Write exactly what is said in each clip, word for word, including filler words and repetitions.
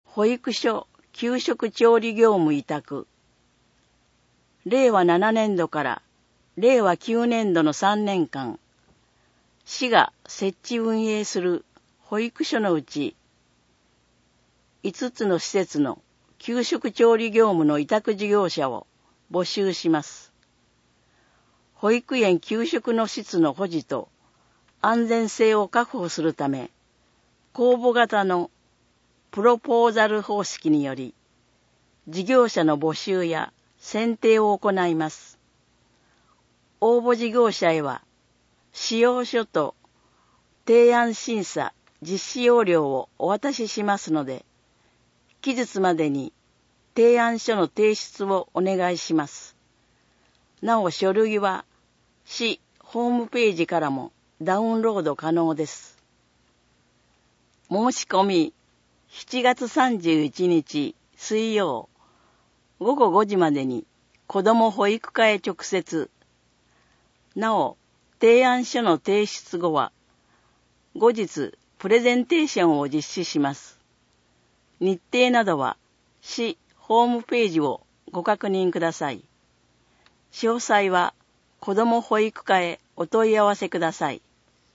保育所給食調理業務委託。れいわななねんどかられいわきゅうねんどのさんねんかん、市が設置運営する保育所のうち、いつつの施設の給食調理業務の委託事業者を募集します。保育園給食の質の保持と安全性を確保するため、公募型のプロポーザル方式により、事業者の募集や選定を行います。応募事業者へは、仕様書と提案審査実施要領をお渡ししますので、期日までに提案書の提出をお願いします。なお書類は市ホームページからもダウンロード可能です。申し込みしちがつさんじゅういちにち水曜ごごごじまでに子ども保育課へ直接。なお提案書の提出後は後日プレゼンテーションを実施します。日程などは市ホームページをご確認ください。詳細は子ども保育課へお問い合わせください。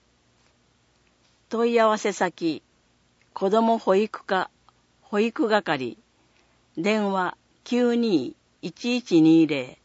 問い合わせ先、子ども保育課保育係、電話 きゅうにーいちいちにーぜろ